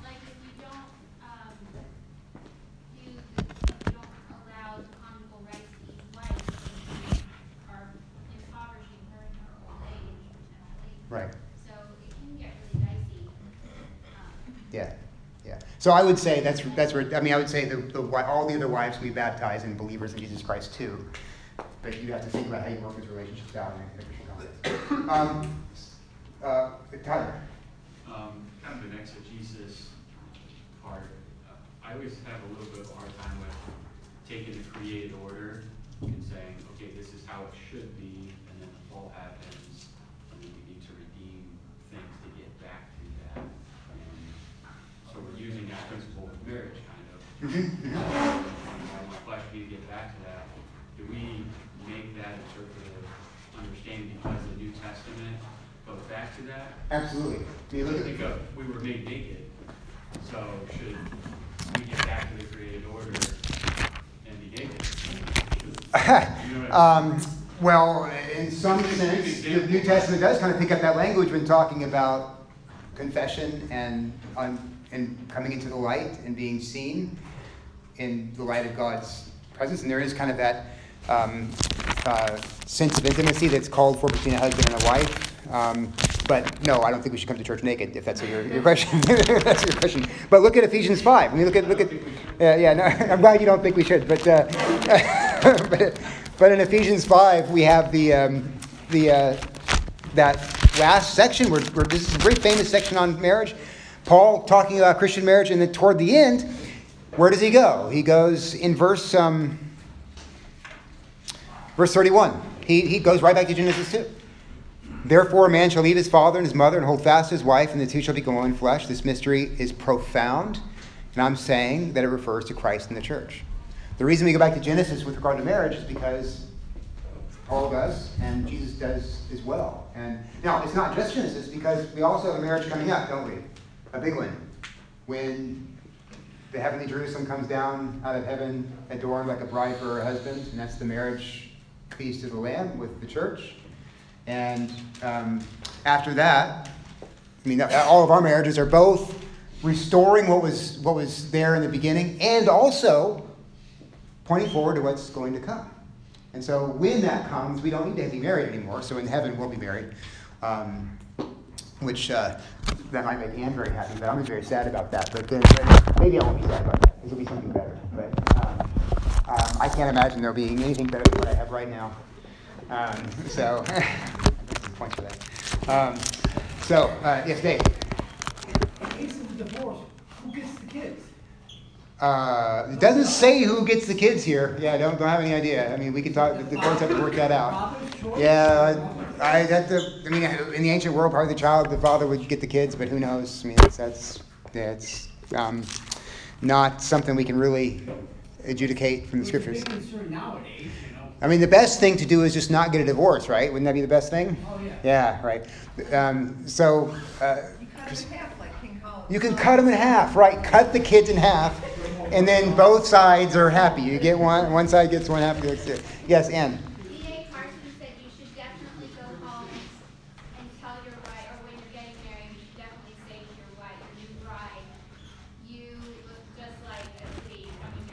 [SPEAKER 10] you don't allow the conjugal rights to each wife, you are impoverishing her in her old age and old age.
[SPEAKER 1] Right.
[SPEAKER 10] So it can get really dicey.
[SPEAKER 1] Yeah. So I would say that's where, I mean, I would say all the other wives can be baptized and believers in Jesus Christ too. But you have to think about how you work these relationships out in a Christian context. Tyler.
[SPEAKER 9] Kind of an exegesis
[SPEAKER 11] part. I always have a little bit of a hard time with taking the created order and saying, okay, this is how it should be, and then the fall happens, and then we need to redeem things to get back to that. So we're using that principle with marriage, kind of. My question, to get back to that, do we make that interpretive understanding because the New Testament goes back to that?
[SPEAKER 1] Absolutely.
[SPEAKER 11] We were made naked, so should we get back to the created order and be naked?
[SPEAKER 1] Well, in some sense, the New Testament does kind of pick up that language when talking about confession and coming into the light and being seen in the light of God's presence. And there is kind of that sense of intimacy that's called for between a husband and a wife. But no, I don't think we should come to church naked, if that's your question. That's your question. But look at Ephesians 5. I mean, look at. No, I'm glad you don't think we should. But but in Ephesians 5, we have that last section where this is a very famous section on marriage. Paul talking about Christian marriage, and then toward the end, where does he go? He goes in verse 31. He goes right back to Genesis 2. Therefore, a man shall leave his father and his mother and hold fast his wife, and the two shall become one flesh. This mystery is profound, and I'm saying that it refers to Christ and the church. The reason we go back to Genesis with regard to marriage is because Paul does, and Jesus does as well. And now, it's not just Genesis, because we also have a marriage coming up, don't we? A big one. When the heavenly Jerusalem comes down out of heaven, adorned like a bride for her husband, and that's the marriage feast of the Lamb with the church. And after that, I mean, all of our marriages are both restoring what was there in the beginning, and also pointing forward to what's going to come. And so when that comes, we don't need to be married anymore. So in heaven, we'll be married, which that might make Anne very happy, but I'm very sad about that. But maybe I won't be sad about that. This will be something better. But I can't imagine there being anything better than what I have right now. So, points for that. Yes, Dave.
[SPEAKER 6] In case of divorce, who gets the kids?
[SPEAKER 1] It doesn't say who gets the kids here. Yeah, don't have any idea. I mean, we can talk. The courts have to work that out. Yeah, in the ancient world, probably the father would get the kids, but who knows? I mean, it's not something we can really adjudicate from the scriptures.
[SPEAKER 6] Nowadays,
[SPEAKER 1] I mean, the best thing to do is just not get a divorce, right? Wouldn't that be the best thing?
[SPEAKER 6] Oh, yeah.
[SPEAKER 1] Yeah, right.
[SPEAKER 12] You cut them in half like King Collins.
[SPEAKER 1] You can cut them in half, right? Cut the kids in half, and then both sides are happy. You get one side gets one half. Yes, Ann.
[SPEAKER 10] D.A. Carson said you should definitely go home and tell your wife, or when you're getting married, you should definitely say to your wife, your new bride, you look just like a city coming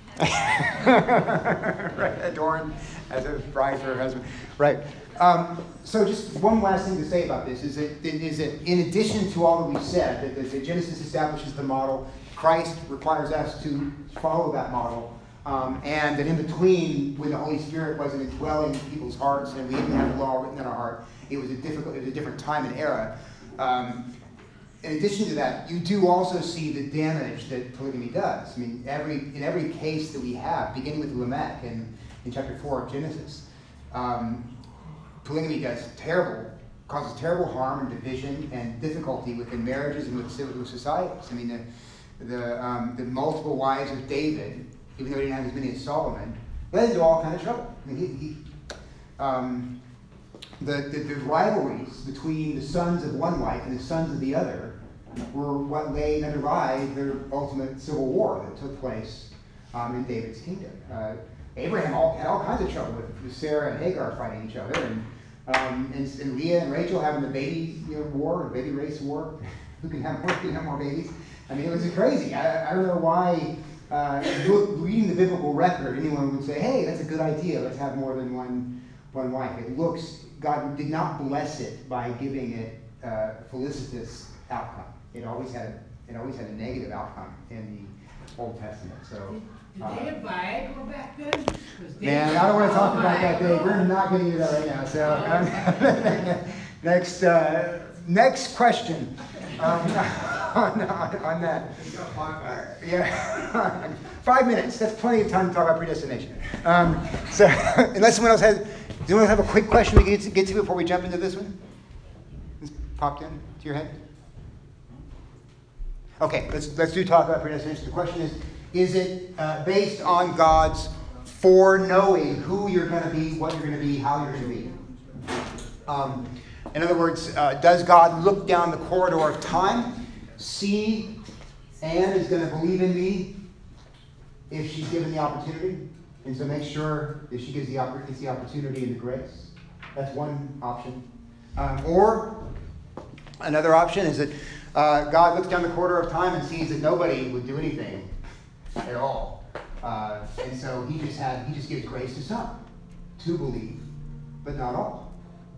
[SPEAKER 10] down.
[SPEAKER 1] Right, adorned as a bride for her husband. Right. So just one last thing to say about this is that in addition to all that we've said, that Genesis establishes the model, Christ requires us to follow that model, and that in between, when the Holy Spirit wasn't indwelling people's hearts and we didn't have the law written in our heart, it was a different time and era. In addition to that, you do also see the damage that polygamy does. I mean, in every case that we have, beginning with Lamech in chapter 4 of Genesis, polygamy causes terrible harm and division and difficulty within marriages and with societies. I mean, the multiple wives of David, even though he didn't have as many as Solomon, led into all kind of trouble. I mean, the rivalries between the sons of one wife and the sons of the other were what laid underlie their ultimate civil war that took place in David's kingdom. Abraham had all kinds of trouble with Sarah and Hagar fighting each other, and Leah and Rachel having the baby war, the baby race war. Who can have more babies? I mean, it was crazy. I don't know why. Reading the biblical record, anyone would say, "Hey, that's a good idea. Let's have more than one wife." God did not bless it by giving it a felicitous outcome. It always had a negative outcome in the Old Testament. So.
[SPEAKER 6] Did they have Viagra back then?
[SPEAKER 1] Man, I don't want to talk about that, Dave. We're not getting into that right now. So, next question. on that.
[SPEAKER 5] You got 5 minutes.
[SPEAKER 1] Yeah, 5 minutes. That's plenty of time to talk about predestination. So, unless someone else has, does anyone else have a quick question to get to before we jump into this one? This popped into your head. Okay, let's do talk about predestination. The question is it based on God's foreknowing who you're going to be, what you're going to be, how you're going to be? In other words, does God look down the corridor of time, see Anne is going to believe in me if she's given the opportunity, and so make sure that she gets the opportunity and the grace? That's one option. Or another option is that God looks down the corridor of time and sees that nobody would do anything at all, and so he just gives grace to some to believe, but not all.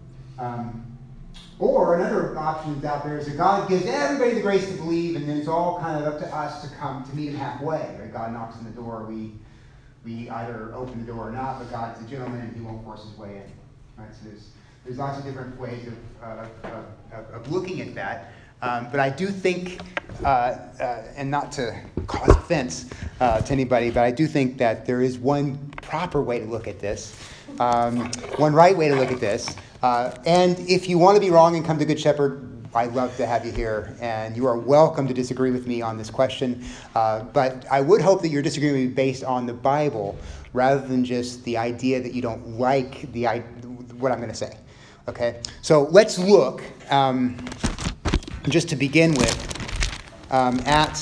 [SPEAKER 1] Or another option that's out there is that God gives everybody the grace to believe, and then it's all kind of up to us to meet him halfway. Right? God knocks on the door, we either open the door or not, but God's a gentleman and he won't force his way in. Right? So there's lots of different ways of looking at that. But I do think, and not to cause offense to anybody, but I do think that there is one proper way to look at this, one right way to look at this. And if you want to be wrong and come to Good Shepherd, I'd love to have you here. And you are welcome to disagree with me on this question. But I would hope that your disagreement would be based on the Bible rather than just the idea that you don't like what I'm going to say. Okay? So let's look, just to begin with, at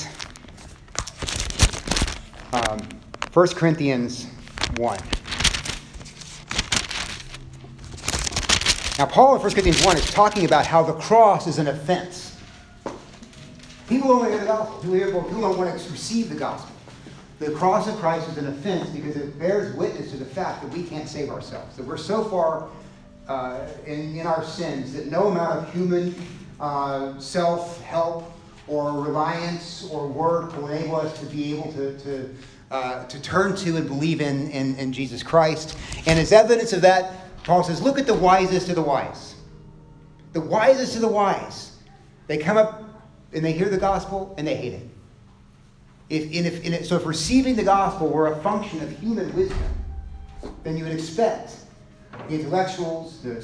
[SPEAKER 1] 1 Corinthians 1. Now, Paul in 1 Corinthians 1 is talking about how the cross is an offense. People don't want to hear the gospel. People don't want to receive the gospel. The cross of Christ is an offense because it bears witness to the fact that we can't save ourselves. That we're so far in our sins that no amount of human self-help or reliance or work will enable us to be able to turn to and believe in Jesus Christ. And as evidence of that, Paul says, look at the wisest of the wise. The wisest of the wise. They come up and they hear the gospel and they hate it. So if receiving the gospel were a function of human wisdom, then you would expect the intellectuals, the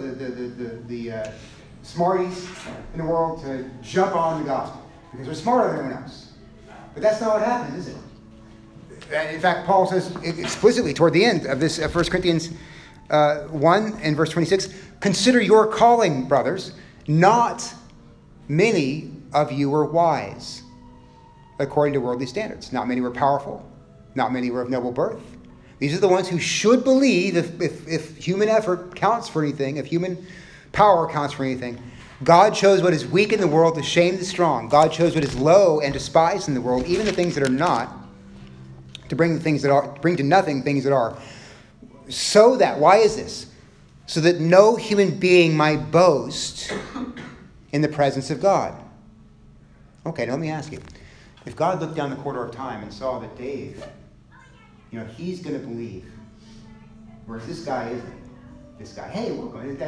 [SPEAKER 1] smarties in the world to jump on the gospel because they're smarter than everyone else. But that's not what happens, is it? In fact, Paul says explicitly toward the end of this 1 Corinthians 1 and verse 26, consider your calling, brothers. Not many of you were wise according to worldly standards. Not many were powerful. Not many were of noble birth. These are the ones who should believe if human effort counts for anything, if human power counts for anything. God chose what is weak in the world to shame the strong. God chose what is low and despised in the world, even the things that are not, to bring to nothing things that are. So that, why is this? So that no human being might boast in the presence of God. Okay, now let me ask you. If God looked down the corridor of time and saw that Dave, he's going to believe, whereas this guy isn't. This guy, hey, welcome. Good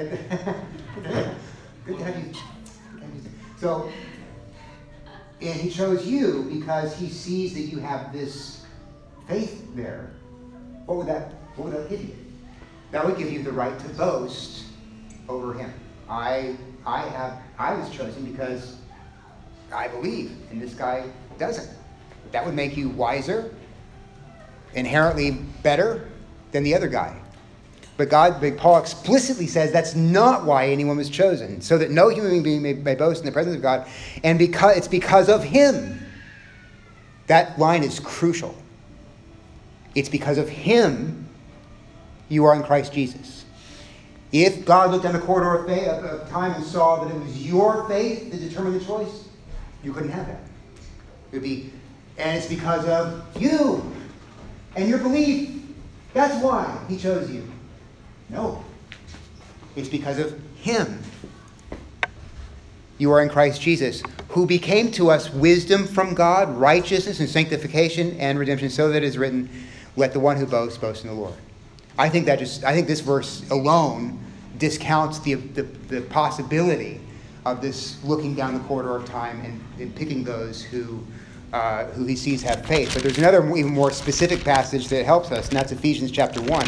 [SPEAKER 1] to have you. So, and he chose you because he sees that you have this faith there. What would that give you? That would give you the right to boast over him. I was chosen because I believe, and this guy doesn't. That would make you wiser, inherently better than the other guy. But Paul explicitly says that's not why anyone was chosen, so that no human being may boast in the presence of God, and it's because of him. That line is crucial. It's because of him you are in Christ Jesus. If God looked down the corridor of time and saw that it was your faith that determined the choice, you couldn't have that. It would be, and it's because of you and your belief. That's why he chose you. No. It's because of him. You are in Christ Jesus, who became to us wisdom from God, righteousness and sanctification and redemption, so that it is written, let the one who boasts, boast in the Lord. I think this verse alone discounts the possibility of this looking down the corridor of time and picking those who he sees have faith. But there's another even more specific passage that helps us, and that's Ephesians chapter 1.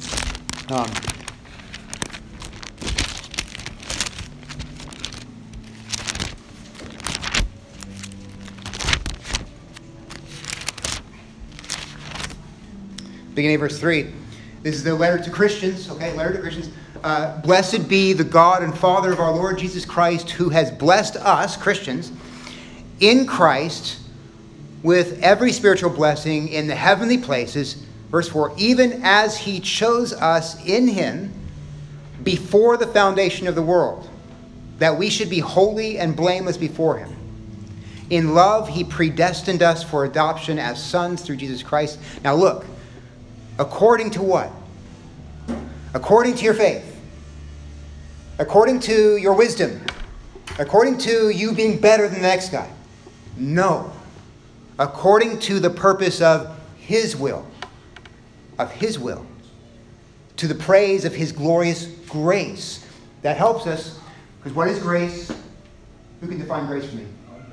[SPEAKER 1] Beginning of verse 3. This is the letter to Christians, okay? Letter to Christians. Blessed be the God and Father of our Lord Jesus Christ, who has blessed us, Christians, in Christ with every spiritual blessing in the heavenly places. Verse 4, even as he chose us in him before the foundation of the world, that we should be holy and blameless before him. In love, he predestined us for adoption as sons through Jesus Christ. Now look, according to what? According to your faith. According to your wisdom. According to you being better than the next guy. No. According to the purpose of his will. Of his will. To the praise of his glorious grace. That helps us. Because what is grace? Who can define grace for me?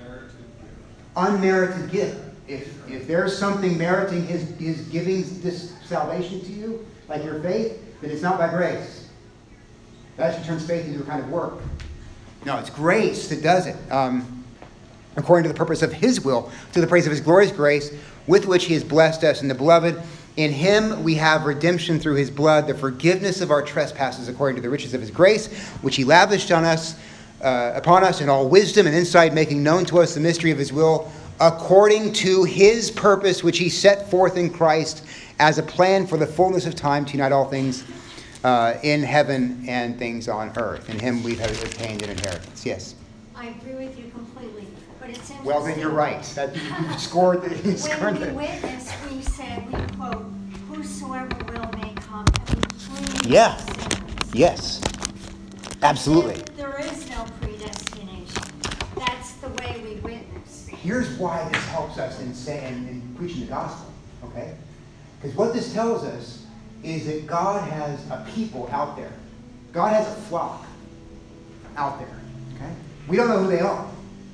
[SPEAKER 1] Unmerited gift. If there's something meriting his giving this salvation to you, like your faith, then it's not by grace. That actually turns faith into a kind of work. No, it's grace that does it. According to the purpose of his will, to the praise of his glorious grace, with which he has blessed us in the beloved. In him we have redemption through his blood, the forgiveness of our trespasses according to the riches of his grace, which he lavished on us, upon us in all wisdom and insight, making known to us the mystery of his will, according to his purpose, which he set forth in Christ as a plan for the fullness of time to unite all things in heaven and things on earth. In him we have obtained an inheritance. Yes?
[SPEAKER 7] I agree with you completely, but it's interesting.
[SPEAKER 1] Well, then you're right. That you scored the...
[SPEAKER 7] When we witnessed, we said, we quote, whosoever will may come, and we plead
[SPEAKER 1] Yeah.
[SPEAKER 7] for sinners.
[SPEAKER 1] Yes. Absolutely.
[SPEAKER 7] There is no predestination. That's the way we witness.
[SPEAKER 1] Here's why this helps us in preaching the gospel, okay? Because what this tells us is that God has a people out there. God has a flock out there, okay? We don't know who they are.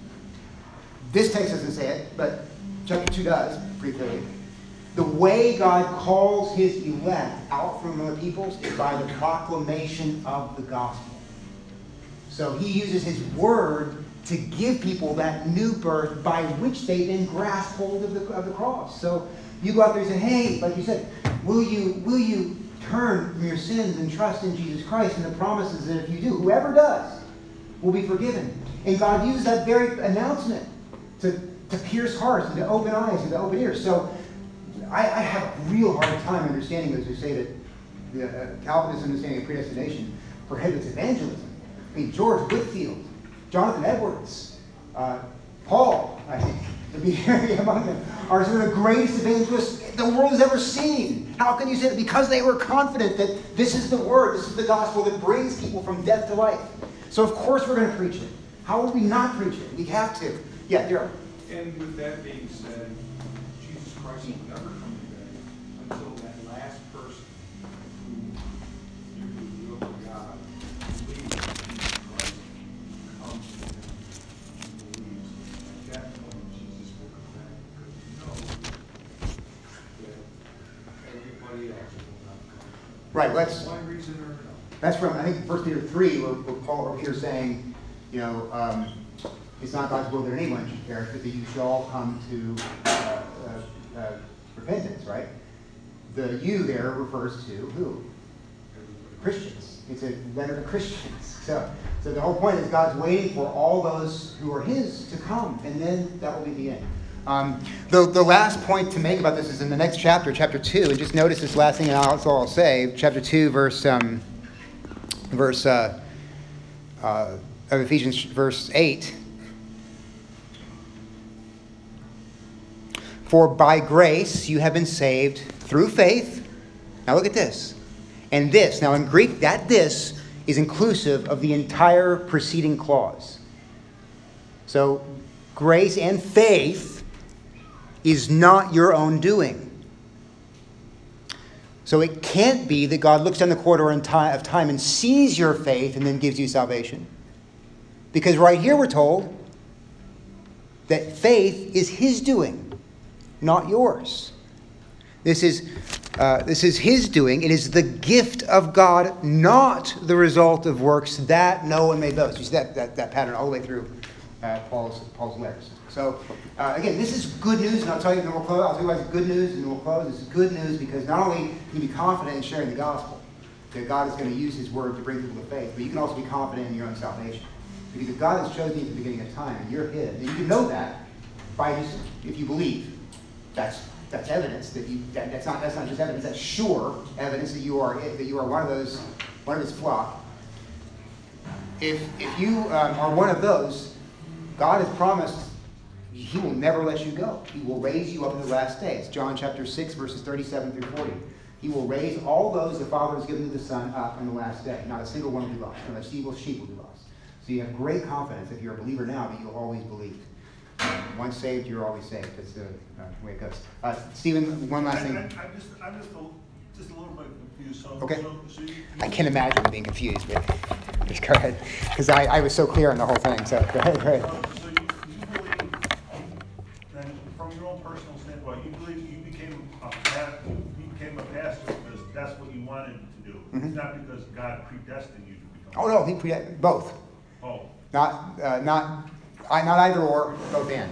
[SPEAKER 1] This text doesn't say it, but chapter 2 does, pretty clearly. The way God calls his elect out from other peoples is by the proclamation of the gospel. So he uses his word to give people that new birth by which they then grasp hold of the cross. So you go out there and say, hey, like you said, will you turn from your sins and trust in Jesus Christ and the promises that if you do, whoever does will be forgiven. And God uses that very announcement to pierce hearts and to open eyes and to open ears. So I have a real hard time understanding those who say that the Calvinist understanding of predestination prohibits evangelism. I mean, George Whitefield, Jonathan Edwards, Paul, I think, to be among them, are some of the greatest evangelists the world has ever seen. How can you say that? Because they were confident that this is the word, this is the gospel that brings people from death to life. So of course we're going to preach it. How would we not preach it? We have to. Yeah, Daryl.
[SPEAKER 5] And with that being said, Jesus Christ will never come back until that last person who knew the will of God, believes in Jesus Christ, comes to him and believes. At that point, Jesus will come back because he knows that everybody else will not come.
[SPEAKER 1] Right,
[SPEAKER 5] One reason or another.
[SPEAKER 1] that's from, I think, 1 Peter 3, where Paul or Peter saying, you know, it's not God's will that anyone should perish, but that you should all come to repentance, right? The you there refers to who? Christians. It's a letter to Christians. So the whole point is God's waiting for all those who are his to come, and then that will be the end. The last point to make about this is in the next chapter, chapter 2, and just notice this last thing, and that's all I'll say. Chapter 2, verse of Ephesians, verse 8. For by grace you have been saved through faith. Now look at this. And this. Now in Greek, that this is inclusive of the entire preceding clause. So grace and faith is not your own doing. So it can't be that God looks down the corridor of time and sees your faith and then gives you salvation. Because right here we're told that faith is his doing, not yours. This is his doing. It is the gift of God, not the result of works, that no one may boast. You see that pattern all the way through Paul's letters. So, again, this is good news, and I'll tell you, and then we'll close. I'll tell you why it's good news, and then we'll close. This is good news because not only can you be confident in sharing the gospel, that God is going to use his word to bring people to faith, but you can also be confident in your own salvation. Because if God has chosen you at the beginning of time, and you're his, and you can know that by just, if you believe, that's evidence that's not just evidence, that's sure evidence that you are one of his flock. If you are one of those, God has promised he will never let you go. He will raise you up in the last days. John chapter 6, verses 37 through 40. He will raise all those the Father has given to the Son up in the last day. Not a single one will be lost. Not a single sheep will be lost. So you have great confidence if you're a believer now that you'll always believe. Once saved, you're always saved. That's the way it goes. Stephen, one last thing.
[SPEAKER 13] I'm just a little bit confused. So,
[SPEAKER 1] okay.
[SPEAKER 13] So
[SPEAKER 1] I can imagine being confused, but just go ahead. Because I was so clear on the whole thing. So go ahead.
[SPEAKER 13] So you believe, then from your own personal standpoint, you believe you became a pastor because that's what you wanted to do.
[SPEAKER 1] Mm-hmm.
[SPEAKER 13] It's not because God predestined you to become.
[SPEAKER 1] Oh no, he predestined both.
[SPEAKER 13] Oh.
[SPEAKER 1] Not either or, both and.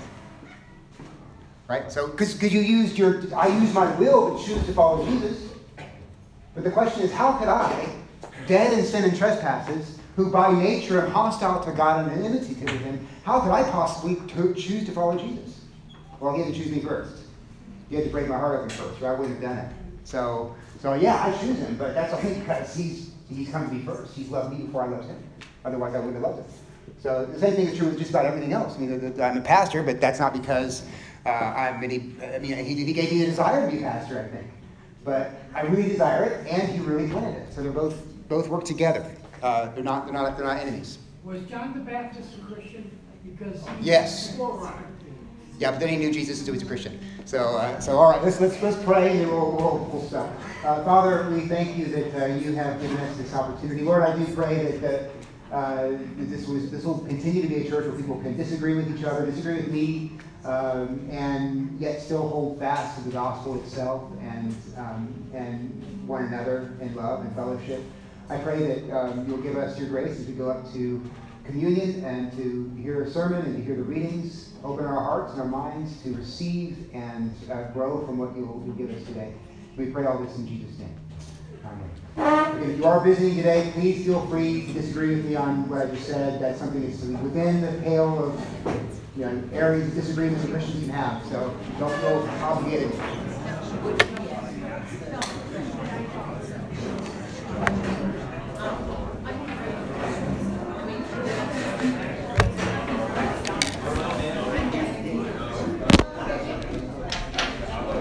[SPEAKER 1] Right? So, because I used my will to choose to follow Jesus. But the question is, how could I, dead in sin and trespasses, who by nature am hostile to God and in enmity to him, how could I possibly choose to follow Jesus? Well, he had to choose me first. He had to break my heart open first, or I wouldn't have done it. So yeah, I choose him, but that's only because he's come to me first. He's loved me before I loved him. Otherwise, I wouldn't have loved him. So the same thing is true with just about everything else. I mean, I'm a pastor, but that's not because he gave me the desire to be a pastor, I think. But I really desire it, and he really planned it. So they're both work together. They're not enemies.
[SPEAKER 6] Was John the Baptist a Christian? Because he
[SPEAKER 1] yes.
[SPEAKER 6] was a forerunner.
[SPEAKER 1] Yeah, but then he knew Jesus, so he was a Christian. So all right, let's pray, and then we'll stop. Father, we thank you that you have given us this opportunity. Lord, I do pray that this will continue to be a church where people can disagree with each other, disagree with me, and yet still hold fast to the gospel itself and one another in love and fellowship. I pray that you'll give us your grace as we go up to communion and to hear a sermon and to hear the readings. Open our hearts and our minds to receive and grow from what you'll give us today. We pray all this in Jesus' name. Amen. If you are visiting today, please feel free to disagree with me on what I just said. That's something that's within the pale of areas of disagreement that Christians can have. So don't feel obligated.